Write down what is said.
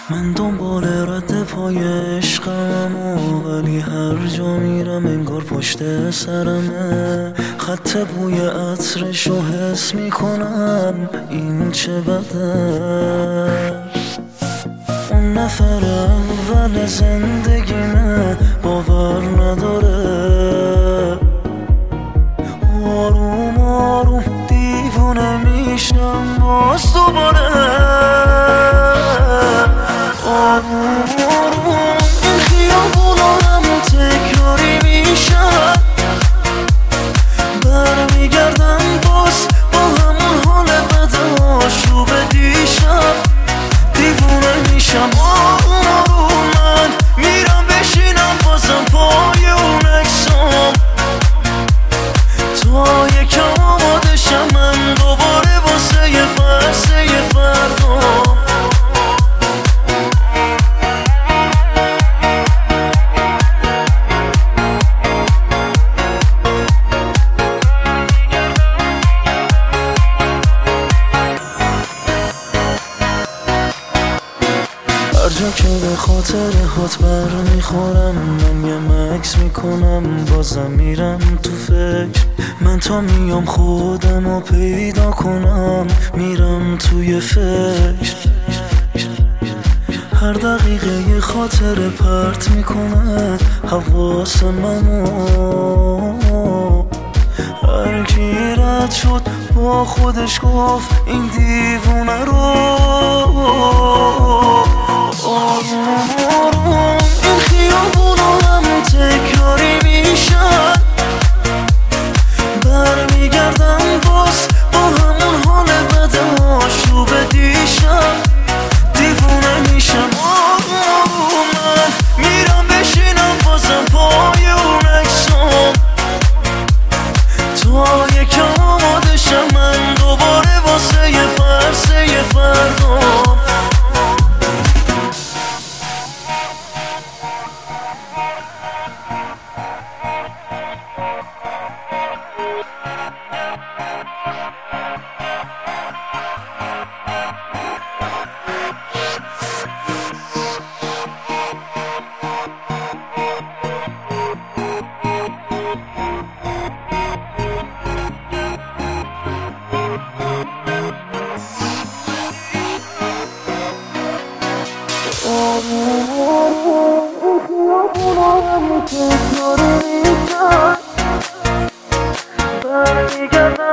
من دنبال رد پای عشقم ولی هر جا میرم انگار پشت سرمه. خط بوی عطرشو حس میکنم، این چه بده. اون نفر اول زندگیمه، باور نداره. آروم آروم دیوونه میشم باز دوباره. آروم آروم این خیابونا همون تکراری میشن، برمیگردم باز با همون حال بد آشوب دیشب. دیوونه میشم آروم آروم، من میرم بشینم بازم پای اون عکسام تا یکم آماده شم من دوباره واسه یه فردا. هر جا که به خاطر هات بر میخورم، من یه مکس میکنم بازم میرم تو فکر. من تا میام خودم رو پیدا کنم، میرم توی فکر. هر دقیقه یه خاطر پرت میکنه حواس منو. هر کی رد شد با خودش گفت این دیوونه رو. آروم آروم این خیابونا همون تکراری میشن، برمیگردم باز با همون حال بد آشوب دیشب. دیوونه میشم آروم آروم، من میرم بشینم بازم پای اون عکسام تا یکم آماده شم من دوباره واسه یه فردا. برمیگردم